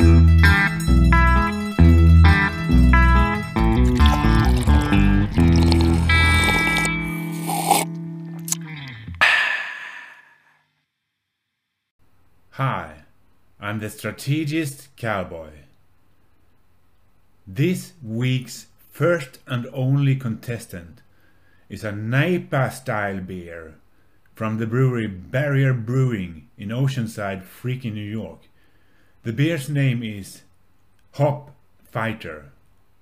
Hi, I'm the Strategist Cowboy. This week's first and only contestant is a Napa-style beer from the brewery Barrier Brewing in Oceanside, freaking New York. The beer's name is Hop Fighter.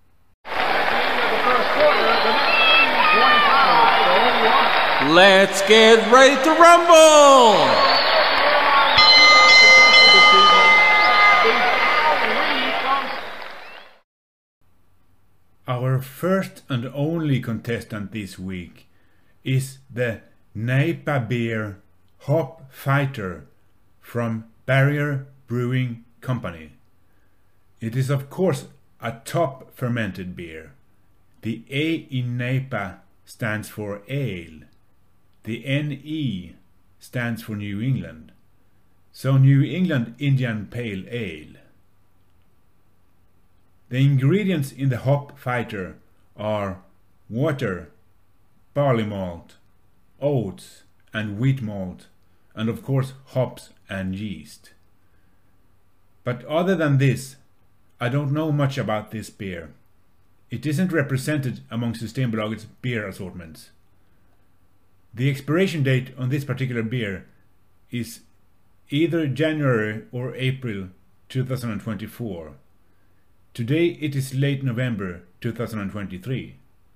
Let's get ready to rumble! Our first and only contestant this week is the Napa Beer Hop Fighter from Barrier Brewing Company. It is of course a top fermented beer. The A in Napa stands for ale. The NE stands for New England. So New England Indian Pale Ale. The ingredients in the Hop Fighter are water, barley malt, oats and wheat malt, and of course hops and yeast. But other than this, I don't know much about this beer. It isn't represented among Systembolagets beer assortments. The expiration date on this particular beer is either January or April 2024. Today it is late November 2023.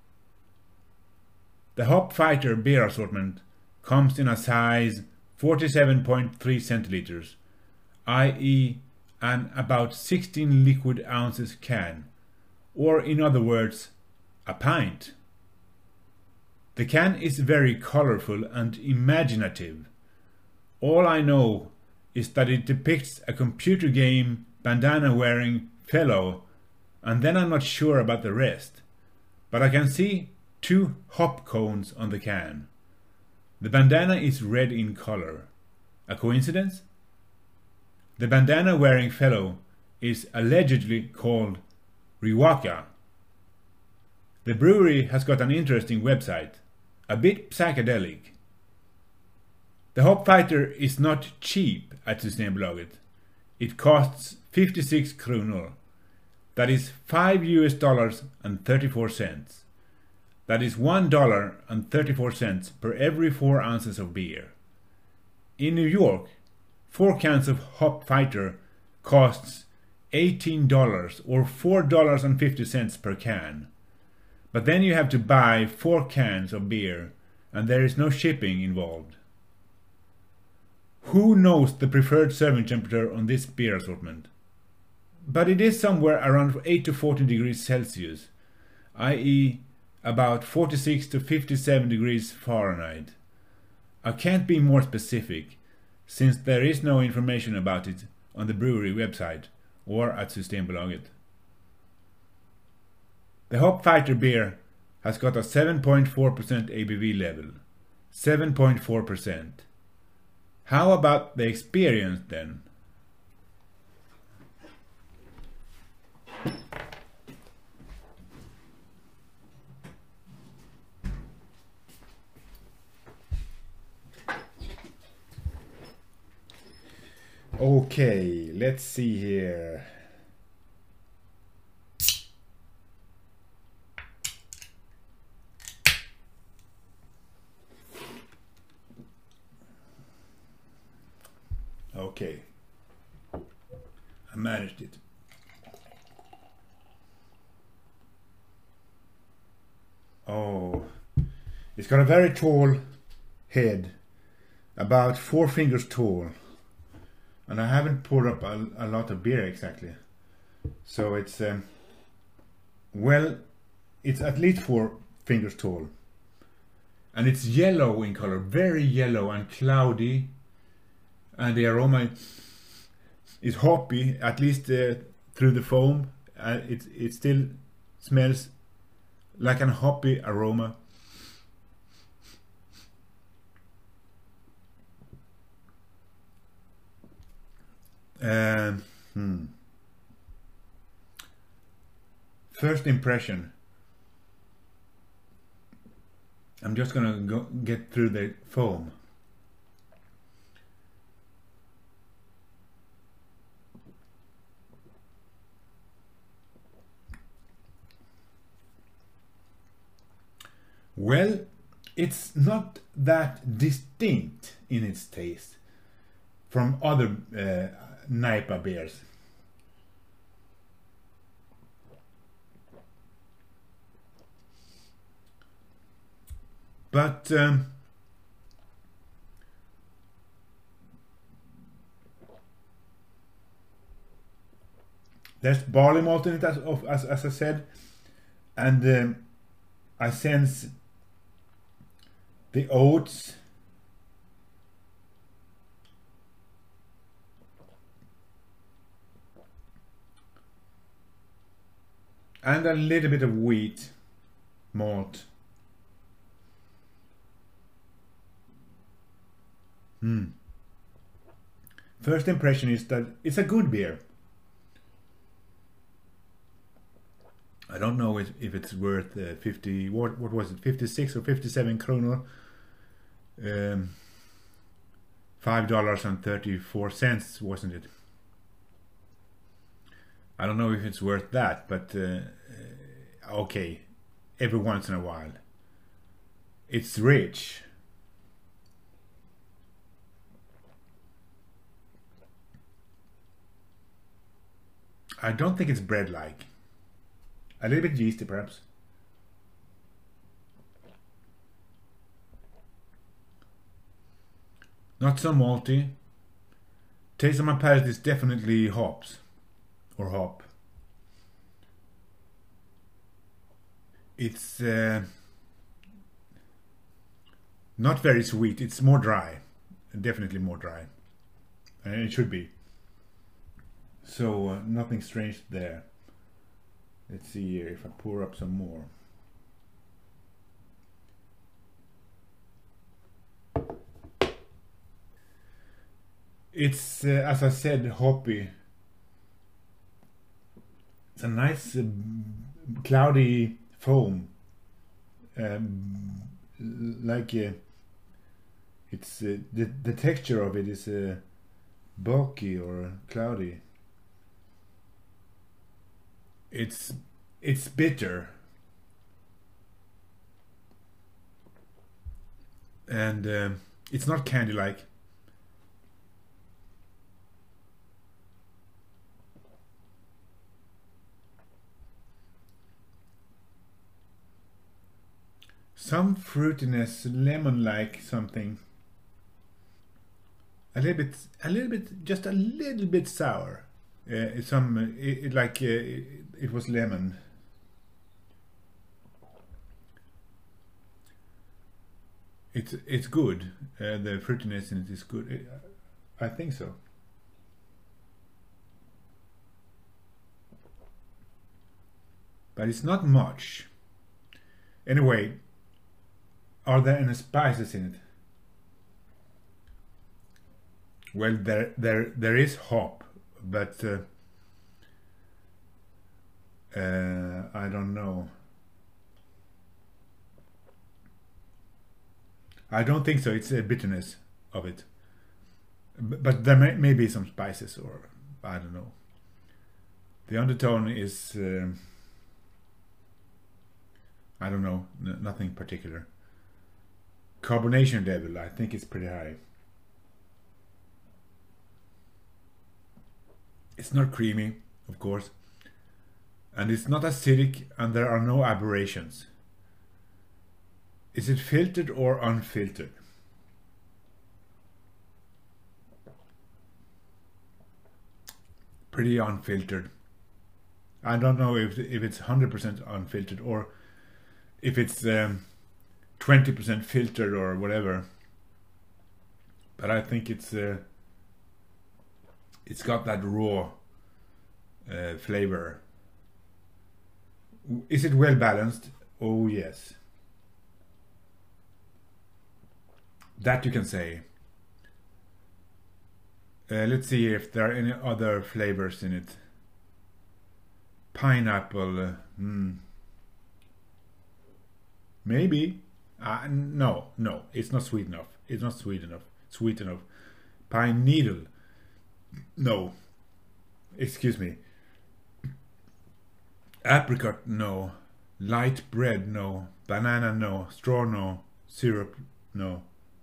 The Hop Fighter beer assortment comes in a size 47.3 centiliters, i.e. an about 16 liquid ounces can, or in other words, a pint. The can is very colorful and imaginative. All I know is that it depicts a computer game bandana-wearing fellow, and then I'm not sure about the rest, but I can see 2 hop cones on the can. The bandana is red in color. A coincidence? The bandana-wearing fellow is allegedly called Riwaka. The brewery has got an interesting website, a bit psychedelic. The Hop Fighter is not cheap at Systembolaget. It costs 56 kronor. That is $5.34. That is $1.34 per every 4 ounces of beer. In New York, 4 cans of Hop Fighter costs $18 or $4.50 per can. But then you have to buy 4 cans of beer and there is no shipping involved. Who knows the preferred serving temperature on this beer assortment? But it is somewhere around 8 to 14 degrees Celsius, i.e. about 46 to 57 degrees Fahrenheit. I can't be more specific, since there is no information about it on the brewery website or at Systembolaget. The Hop Fighter beer has got a 7.4% ABV level. 7.4%. How about the experience then? Okay, let's see here. Okay, I managed it. Oh, it's got a very tall head, about 4 fingers tall. And I haven't poured up a lot of beer exactly. So it's, well, it's at least 4 fingers tall. And it's yellow in color, very yellow and cloudy. And the aroma is hoppy, at least through the foam. It still smells like an hoppy aroma. first impression. I'm just gonna get through the foam. Well, it's not that distinct in its taste from other Naipa beers. But there's barley malt in it, as I said, and I sense the oats, and a little bit of wheat malt. First impression is that it's a good beer. I don't know if it's worth 50. What was it? 56 or 57 kronor. $5.34, wasn't it? I don't know if it's worth that, but okay, every once in a while. It's rich. I don't think it's bread-like. A little bit yeasty, perhaps. Not so malty. Taste on my palate is definitely hops. Or hop. It's not very sweet. It's more dry. Definitely more dry. And it should be. So nothing strange there. Let's see here if I pour up some more. It's, as I said, hoppy. It's a nice cloudy foam. It's the texture of it is bulky or cloudy. It's bitter, and it's not candy-like. Some fruitiness, lemon-like something. A little bit, just a little bit sour. It was lemon. It's good. The fruitiness in it is good. I think so. But it's not much. Anyway, are there any spices in it? Well, there is hop, but I don't know. I don't think so. It's a bitterness of it, but there may be some spices, or I don't know. The undertone is I don't know, nothing particular. Carbonation level, I think it's pretty high. It's not creamy, of course, and it's not acidic, and there are no aberrations. Is it filtered or unfiltered? Pretty unfiltered. I don't know if it's 100% unfiltered or if it's 20% filtered or whatever. But I think it's got that raw flavor. Is it well balanced? Oh yes. That you can say. Let's see if there are any other flavors in it. Pineapple. Maybe. No, it's not sweet enough. It's not sweet enough. Pine needle. No. Excuse me. Apricot, no. Light bread, no. Banana, no. Straw, no. Syrup, no.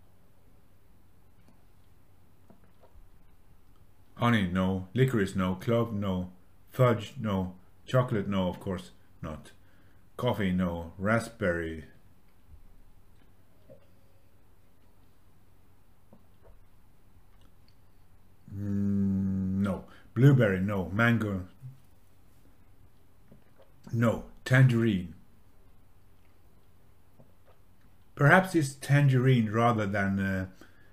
Honey, no. Licorice, no. Clove, no. Fudge, no. Chocolate, no, of course not. Coffee, no. Raspberry. No. Blueberry, no. Mango, no. Tangerine. Perhaps it's tangerine rather than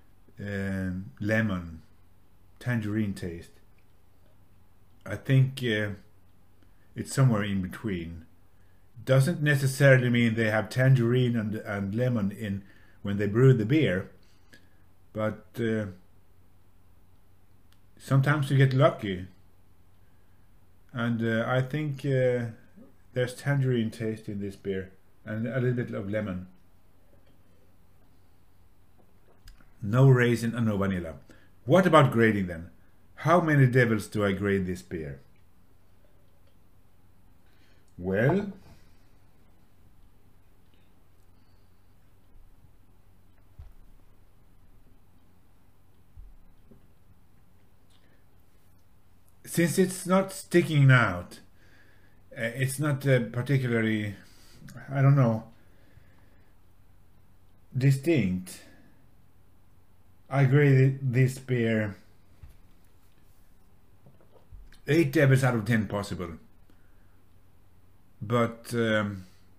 lemon. Tangerine taste. I think it's somewhere in between. Doesn't necessarily mean they have tangerine and lemon in when they brew the beer, but sometimes you get lucky, and I think there's tangerine taste in this beer and a little bit of lemon. No raisin and no vanilla. What about grading then? How many devils do I grade this beer? Well, since it's not sticking out, it's not particularly, I don't know, distinct. I grade this beer 8 devils out of 10 possible. But the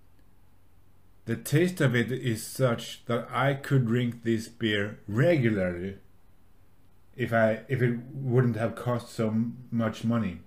taste of it is such that I could drink this beer regularly if it wouldn't have cost so much money.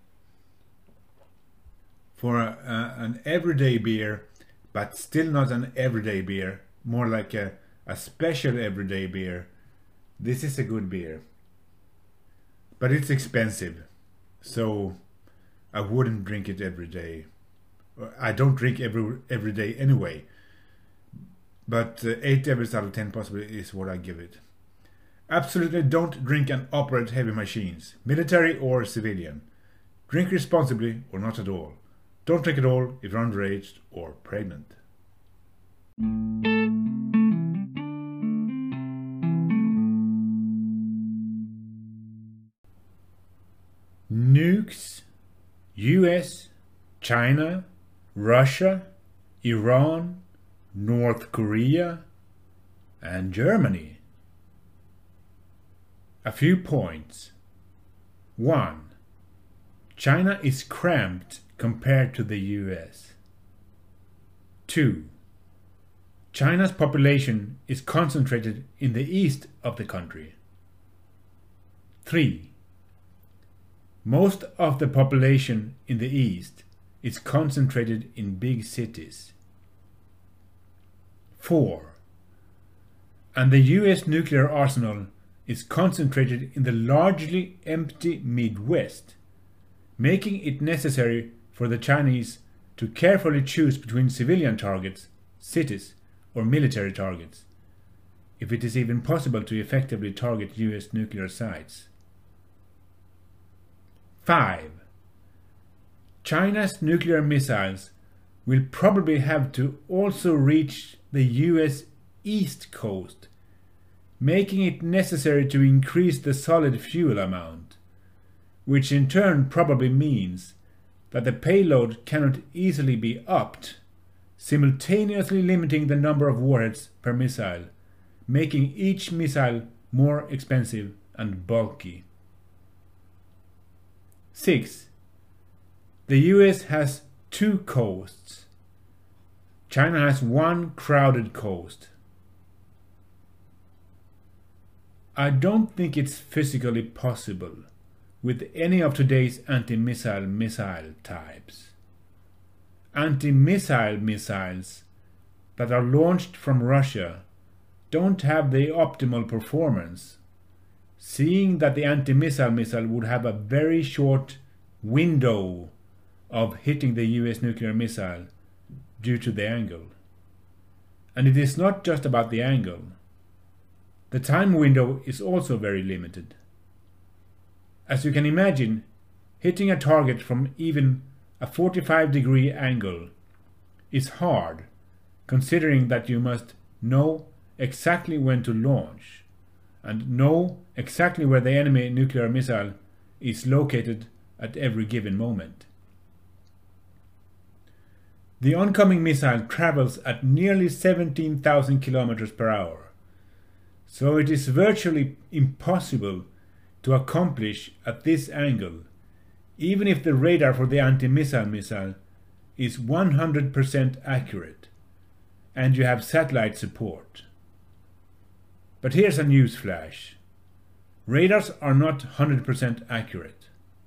For an everyday beer, but still not an everyday beer, more like a special everyday beer, this is a good beer. But it's expensive, so I wouldn't drink it every day. I don't drink every day anyway. But 8 devils out of 10 possibly is what I give it. Absolutely don't drink and operate heavy machines, military or civilian. Drink responsibly or not at all. Don't drink at all if you're underage or pregnant. Nukes, US, China, Russia, Iran, North Korea, and Germany. A few points. 1. China is cramped compared to the US. 2. China's population is concentrated in the east of the country. 3. Most of the population in the east is concentrated in big cities. 4. And the US nuclear arsenal is concentrated in the largely empty Midwest, making it necessary for the Chinese to carefully choose between civilian targets, cities, or military targets, if it is even possible to effectively target US nuclear sites. 5. China's nuclear missiles will probably have to also reach the US East Coast, making it necessary to increase the solid fuel amount, which in turn probably means that the payload cannot easily be upped, simultaneously limiting the number of warheads per missile, making each missile more expensive and bulky. 6. The US has 2 coasts. China has 1 crowded coast. I don't think it's physically possible with any of today's anti-missile missile types. Anti-missile missiles that are launched from Russia don't have the optimal performance, seeing that the anti-missile missile would have a very short window of hitting the US nuclear missile due to the angle. And it is not just about the angle. The time window is also very limited. As you can imagine, hitting a target from even a 45-degree angle is hard, considering that you must know exactly when to launch and know exactly where the enemy nuclear missile is located at every given moment. The oncoming missile travels at nearly 17,000 kilometers per hour, so it is virtually impossible to accomplish at this angle, even if the radar for the anti-missile missile is 100% accurate and you have satellite support. But here's a news flash. Radars are not 100% accurate.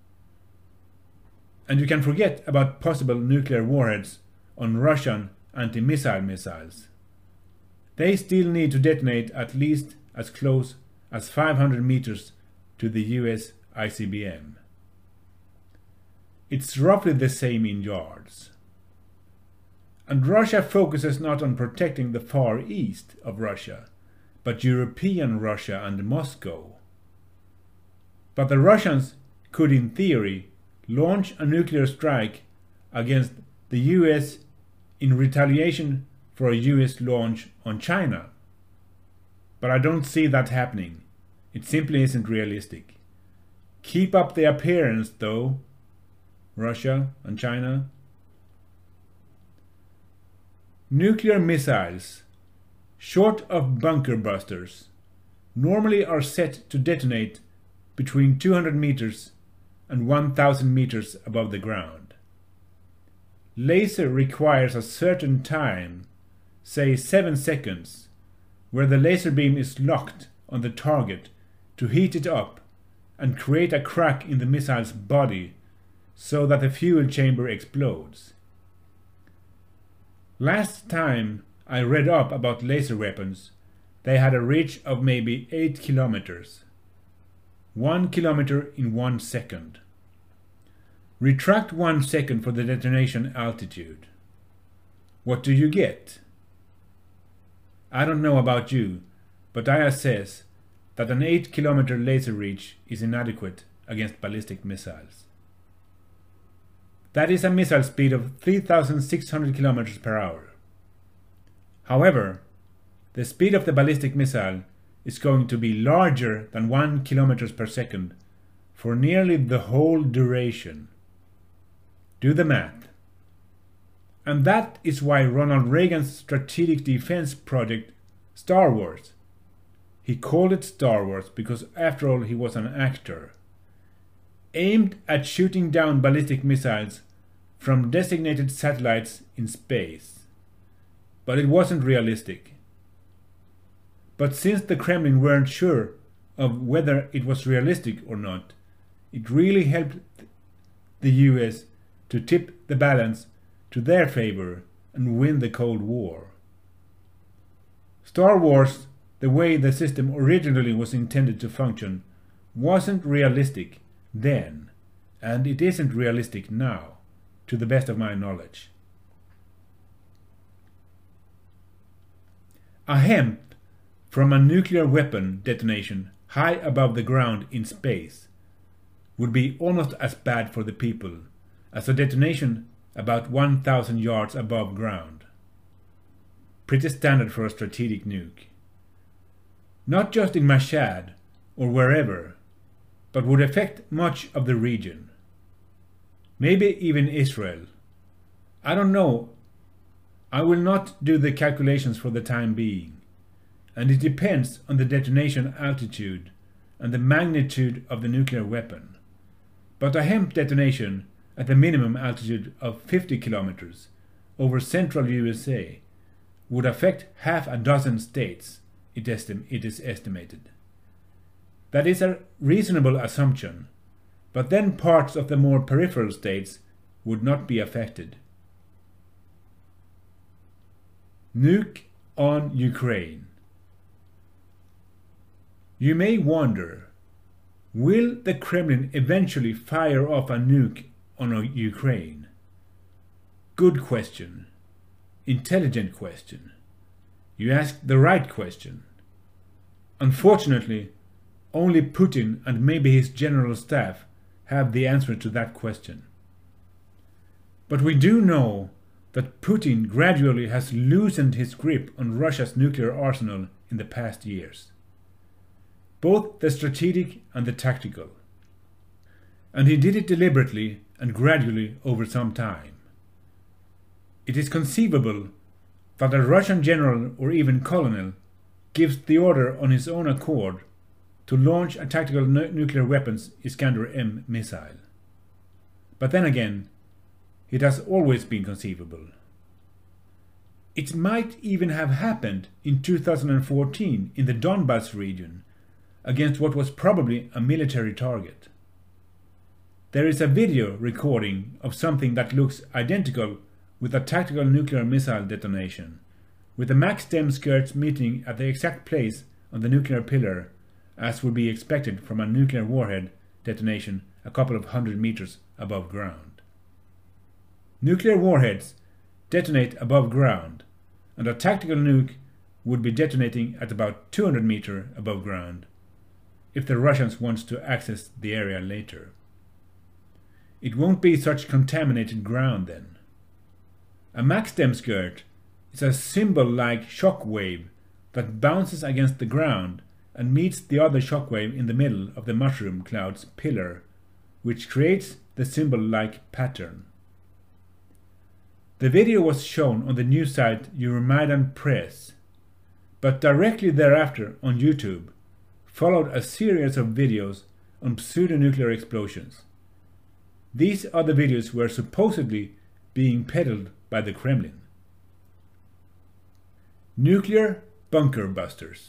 And you can forget about possible nuclear warheads on Russian anti-missile missiles. They still need to detonate at least as close as 500 meters to the US ICBM. It's roughly the same in yards. And Russia focuses not on protecting the Far East of Russia, but European Russia and Moscow. But the Russians could, in theory, launch a nuclear strike against the US in retaliation for a US launch on China. But I don't see that happening. It simply isn't realistic. Keep up the appearance, though, Russia and China. Nuclear missiles, short of bunker busters, normally are set to detonate between 200 meters and 1,000 meters above the ground. Laser requires a certain time, say 7 seconds, where the laser beam is locked on the target to heat it up and create a crack in the missile's body so that the fuel chamber explodes. Last time I read up about laser weapons, they had a reach of maybe 8 kilometers. 1 kilometer in 1 second. Retract 1 second for the detonation altitude. What do you get? I don't know about you, but I assess that an 8-kilometer laser reach is inadequate against ballistic missiles. That is a missile speed of 3,600 kilometers per hour. However, the speed of the ballistic missile is going to be larger than 1 kilometers per second for nearly the whole duration. Do the math. And that is why Ronald Reagan's strategic defense project, Star Wars. He called it Star Wars because after all he was an actor. Aimed at shooting down ballistic missiles from designated satellites in space. But it wasn't realistic. But since the Kremlin weren't sure of whether it was realistic or not, it really helped the US to tip the balance to their favor and win the Cold War. Star Wars, the way the system originally was intended to function, wasn't realistic then, and it isn't realistic now, to the best of my knowledge. A hemp from a nuclear weapon detonation high above the ground in space would be almost as bad for the people as a detonation about 1,000 yards above ground. Pretty standard for a strategic nuke. Not just in Mashhad or wherever, but would affect much of the region. Maybe even Israel. I don't know. I will not do the calculations for the time being, and it depends on the detonation altitude and the magnitude of the nuclear weapon. But a hemp detonation at the minimum altitude of 50 kilometers over central USA would affect half a dozen states, it is estimated. That is a reasonable assumption, but then parts of the more peripheral states would not be affected. Nuke on Ukraine. You may wonder, will the Kremlin eventually fire off a nuke on Ukraine? good question, intelligent question. You asked the right question. Unfortunately, only Putin and maybe his general staff have the answer to that question. But we do know that Putin gradually has loosened his grip on Russia's nuclear arsenal in the past years, both the strategic and the tactical. And he did it deliberately and gradually over some time. It is conceivable that a Russian general or even colonel gives the order on his own accord to launch a tactical nuclear weapons Iskander-M missile. But then again, it has always been conceivable. It might even have happened in 2014 in the Donbas region against what was probably a military target. There is a video recording of something that looks identical with a tactical nuclear missile detonation, with the max stem skirts meeting at the exact place on the nuclear pillar as would be expected from a nuclear warhead detonation a couple of 100 meters above ground. Nuclear warheads detonate above ground, and a tactical nuke would be detonating at about 200 meters above ground if the Russians want to access the area later. It won't be such contaminated ground then. A max stem skirt is a cymbal-like shock wave that bounces against the ground and meets the other shock wave in the middle of the mushroom cloud's pillar, which creates the cymbal-like pattern. The video was shown on the news site Euromaidan Press, but directly thereafter on YouTube followed a series of videos on pseudo-nuclear explosions. These other videos were supposedly being peddled by the Kremlin. Nuclear bunker busters.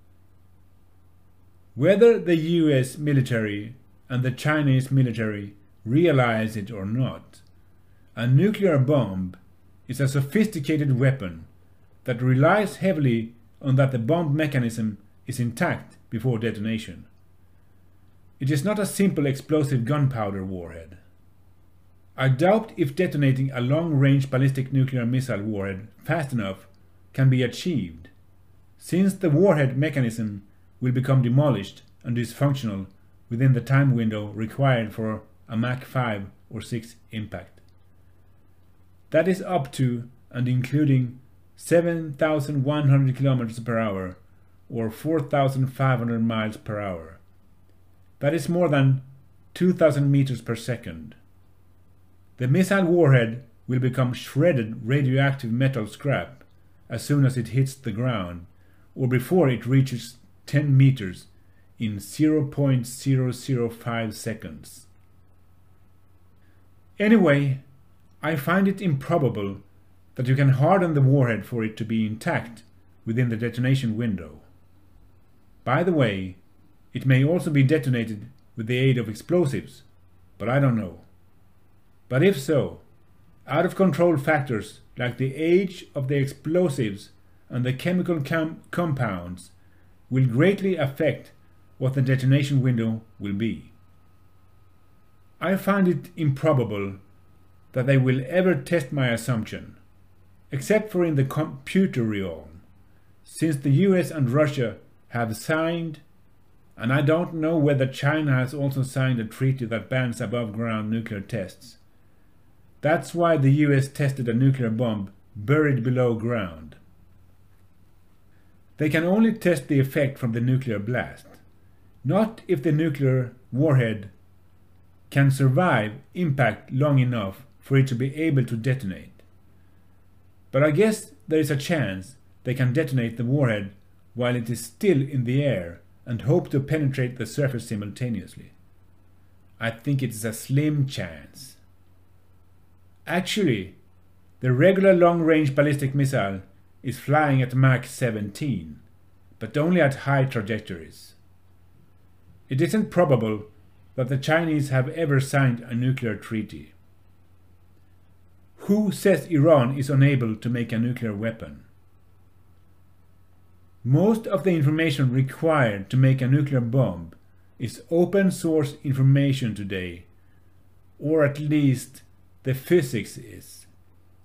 Whether the US military and the Chinese military realize it or not, a nuclear bomb is a sophisticated weapon that relies heavily on that the bomb mechanism is intact before detonation. It is not a simple explosive gunpowder warhead. I doubt if detonating a long-range ballistic nuclear missile warhead fast enough can be achieved, since the warhead mechanism will become demolished and dysfunctional within the time window required for a Mach 5 or 6 impact. That is up to and including 7,100 km per hour or 4,500 miles per hour. That is more than 2,000 meters per second. The missile warhead will become shredded radioactive metal scrap as soon as it hits the ground or before it reaches 10 meters in 0.005 seconds. Anyway, I find it improbable that you can harden the warhead for it to be intact within the detonation window. By the way, it may also be detonated with the aid of explosives, but I don't know. But if so, out-of-control factors like the age of the explosives and the chemical compounds will greatly affect what the detonation window will be. I find it improbable that they will ever test my assumption, except for in the computer realm, since the US and Russia have signed, and I don't know whether China has also signed a treaty that bans above-ground nuclear tests. That's why the US tested a nuclear bomb buried below ground. They can only test the effect from the nuclear blast, not if the nuclear warhead can survive impact long enough for it to be able to detonate. But I guess there is a chance they can detonate the warhead while it is still in the air and hope to penetrate the surface simultaneously. I think it is a slim chance. Actually, the regular long-range ballistic missile is flying at Mach 17, but only at high trajectories. It isn't probable that the Chinese have ever signed a nuclear treaty. Who says Iran is unable to make a nuclear weapon? Most of the information required to make a nuclear bomb is open source information today, or at least the physics is.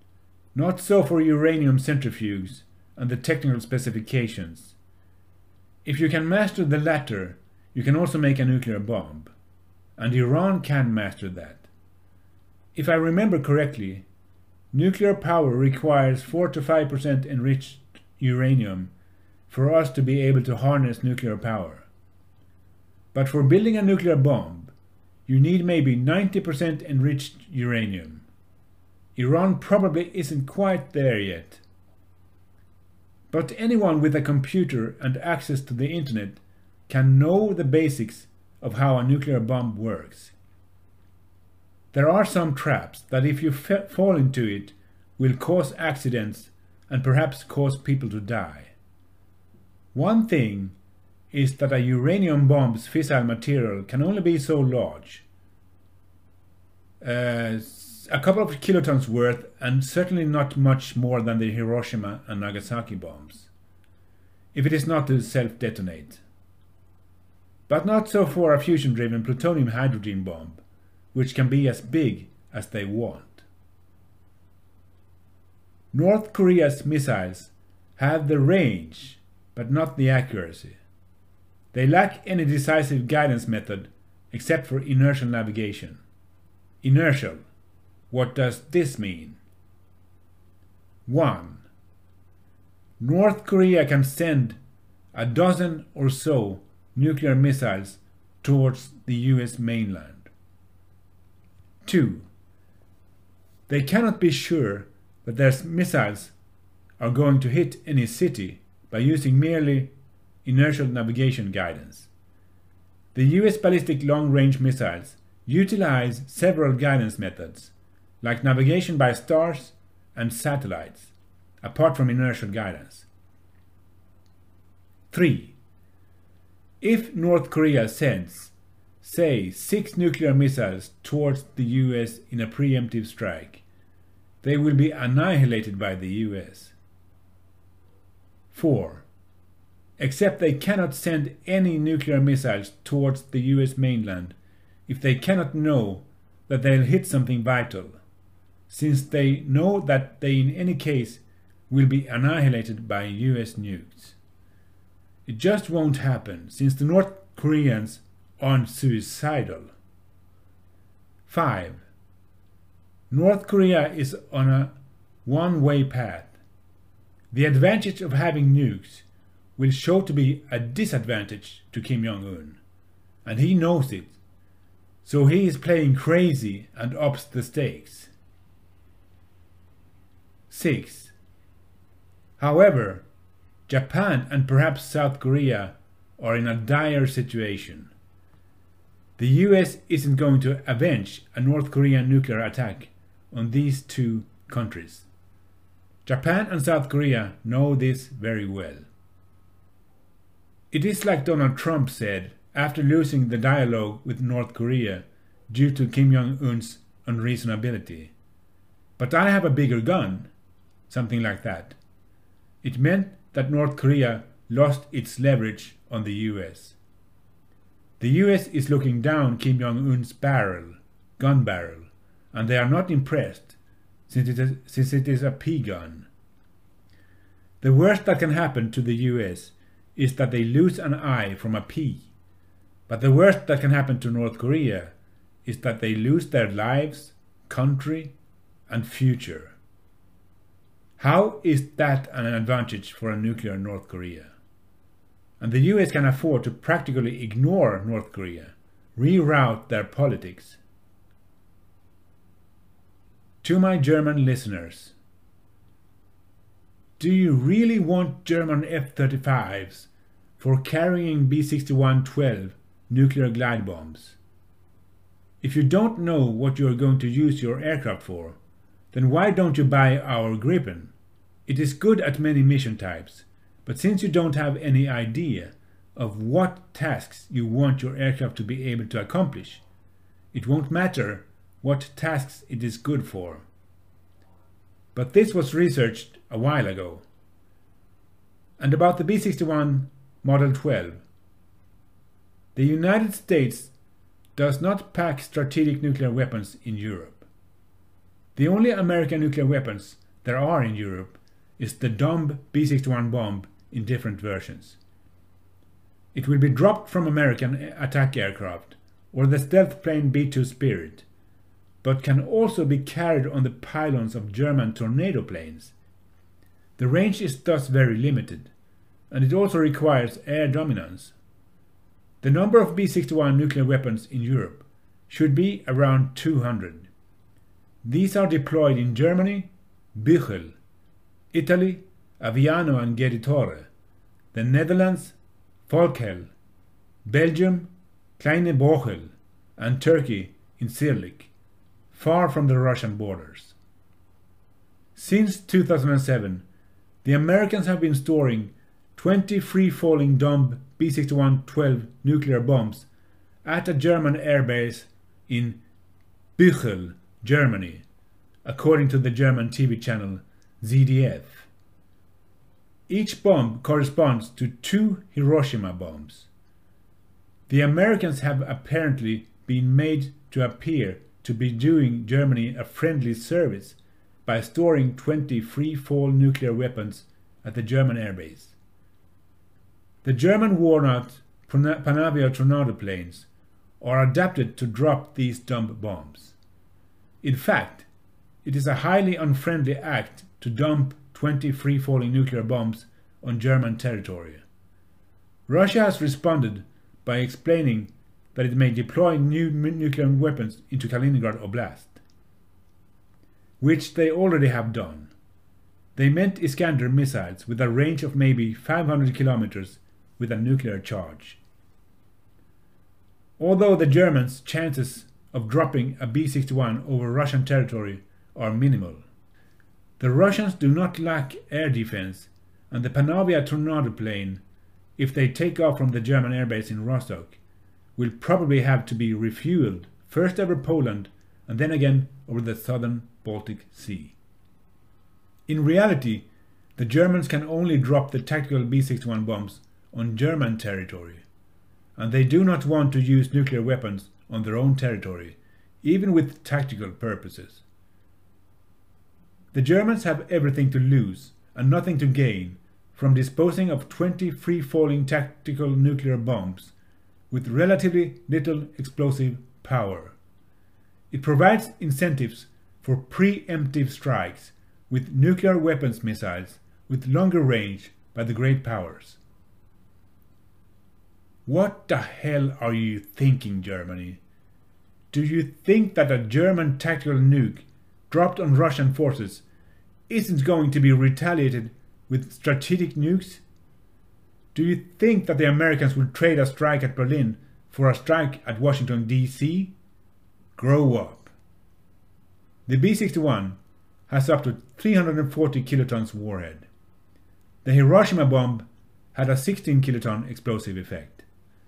Not so for uranium centrifuges and the technical specifications. If you can master the latter, you can also make a nuclear bomb. And Iran can master that. If I remember correctly, nuclear power requires 4 to 5% enriched uranium for us to be able to harness nuclear power. But for building a nuclear bomb, you need maybe 90% enriched uranium. Iran probably isn't quite there yet. But anyone with a computer and access to the internet can know the basics of how a nuclear bomb works. There are some traps that if you fall into it will cause accidents and perhaps cause people to die. One thing is that a uranium bomb's fissile material can only be so large. A couple of kilotons worth, and certainly not much more than the Hiroshima and Nagasaki bombs, if it is not to self-detonate. But not so for a fusion-driven plutonium-hydrogen bomb, which can be as big as they want. North Korea's missiles have the range, but not the accuracy. They lack any decisive guidance method except for inertial navigation. Inertial. What does this mean? 1. North Korea can send a dozen or so nuclear missiles towards the US mainland. 2. They cannot be sure that their missiles are going to hit any city by using merely inertial navigation guidance. The US ballistic long-range missiles utilize several guidance methods, like navigation by stars and satellites, apart from inertial guidance. 3. If North Korea sends, say, 6 nuclear missiles towards the US in a preemptive strike, they will be annihilated by the US. 4. Except they cannot send any nuclear missiles towards the US mainland if they cannot know that they'll hit something vital, since they know that they in any case will be annihilated by US nukes. It just won't happen, since the North Koreans aren't suicidal. 5. North Korea is on a one-way path. The advantage of having nukes will show to be a disadvantage to Kim Jong-un, and he knows it, so he is playing crazy and ups the stakes. 6. However, Japan and perhaps South Korea are in a dire situation. The US isn't going to avenge a North Korean nuclear attack on these two countries. Japan and South Korea know this very well. It is like Donald Trump said after losing the dialogue with North Korea due to Kim Jong-un's unreasonability. But I have a bigger gun. Something like that. It meant that North Korea lost its leverage on the US. The US is looking down Kim Jong-un's gun barrel, and they are not impressed, since it is a pea gun. The worst that can happen to the US is that they lose an eye from a pea, but the worst that can happen to North Korea is that they lose their lives, country, and future. How is that an advantage for a nuclear North Korea? And the US can afford to practically ignore North Korea, reroute their politics. To my German listeners, do you really want German F-35s for carrying B-61-12 nuclear glide bombs? If you don't know what you are going to use your aircraft for, then why don't you buy our Gripen? It is good at many mission types, but since you don't have any idea of what tasks you want your aircraft to be able to accomplish, it won't matter what tasks it is good for. But this was researched a while ago. And about the B-61 Model 12. The United States does not pack strategic nuclear weapons in Europe. The only American nuclear weapons there are in Europe is the Domb B-61 bomb in different versions. It will be dropped from American attack aircraft or the stealth plane B-2 Spirit, but can also be carried on the pylons of German Tornado planes. The range is thus very limited, and it also requires air dominance. The number of B-61 nuclear weapons in Europe should be around 200. These are deployed in Germany, Büchel, Italy, Aviano and Geritore, the Netherlands, Volkel, Belgium, Kleine Bochel, and Turkey in Sirlik, far from the Russian borders. Since 2007, the Americans have been storing 20 free-falling Domb B-61-12 nuclear bombs at a German airbase in Büchel, Germany, according to the German TV channel ZDF. Each bomb corresponds to 2 Hiroshima bombs. The Americans have apparently been made to appear to be doing Germany a friendly service by storing 20 free-fall nuclear weapons at the German airbase. The German worn-out Panavia Tornado planes are adapted to drop these dump bombs. In fact, it is a highly unfriendly act to dump 20 free-falling nuclear bombs on German territory. Russia has responded by explaining that it may deploy new nuclear weapons into Kaliningrad Oblast, which they already have done. They meant Iskander missiles with a range of maybe 500 kilometers with a nuclear charge. Although the Germans' chances of dropping a B-61 over Russian territory are minimal, the Russians do not lack air defense, and the Panavia Tornado plane, if they take off from the German airbase in Rostock, will probably have to be refueled first over Poland and then again over the southern Baltic Sea. In reality, the Germans can only drop the tactical B-61 bombs on German territory, and they do not want to use nuclear weapons on their own territory, even with tactical purposes. The Germans have everything to lose and nothing to gain from disposing of 20 free-falling tactical nuclear bombs with relatively little explosive power. It provides incentives for preemptive strikes with nuclear weapons missiles with longer range by the great powers. What the hell are you thinking, Germany? Do you think that a German tactical nuke dropped on Russian forces isn't going to be retaliated with strategic nukes? Do you think that the Americans will trade a strike at Berlin for a strike at Washington, D.C.? Grow up. The B-61 has up to 340 kilotons warhead. The Hiroshima bomb had a 16 kiloton explosive effect.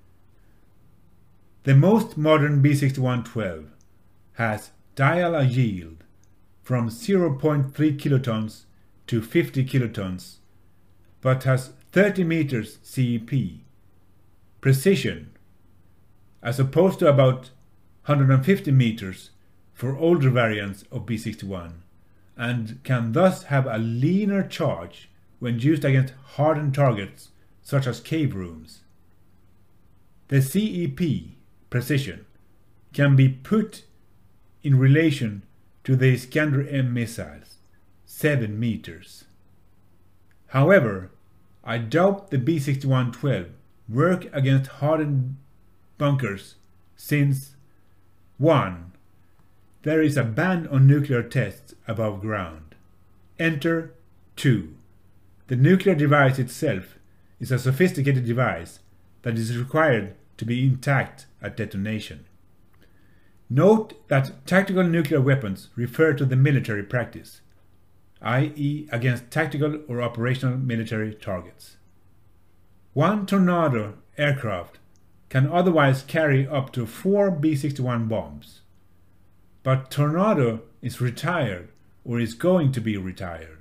The most modern B-61-12 has dial a yield from 0.3 kilotons to 50 kilotons, but has 30 meters CEP, precision, as opposed to about 150 meters for older variants of B-61, and can thus have a leaner charge when used against hardened targets such as cave rooms. The CEP, precision, can be put in relation to the Iskander-M missiles, 7 meters. However, I doubt the B-61-12 work against hardened bunkers since 1. There is a ban on nuclear tests above ground. Enter 2. The nuclear device itself is a sophisticated device that is required to be intact at detonation. Note that tactical nuclear weapons refer to the military practice, i.e. against tactical or operational military targets. One Tornado aircraft can otherwise carry up to 4 B-61 bombs, but Tornado is retired or is going to be retired.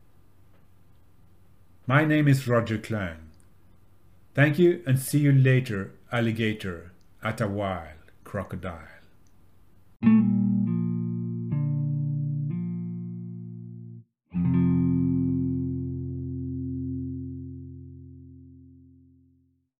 My name is Roger Klang. Thank you and see you later, alligator, at a while, crocodile.